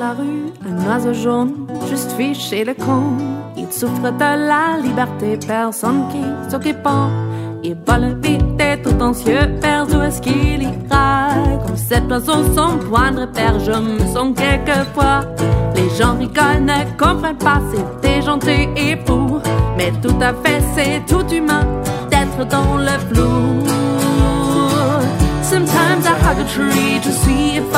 la rue, un oiseau jaune, juste fiché le con. Il souffre de la liberté, personne qui s'occupe. Il vole vite et tout anxieux, vers où est-ce qu'il ira? Comme cet oiseau sans point de repère, je me sens quelquefois. Les gens rigolent, ne comprennent pas, c'est gentil et fou. Mais tout à fait, c'est tout humain d'être dans le flou. Sometimes I hug a tree to see if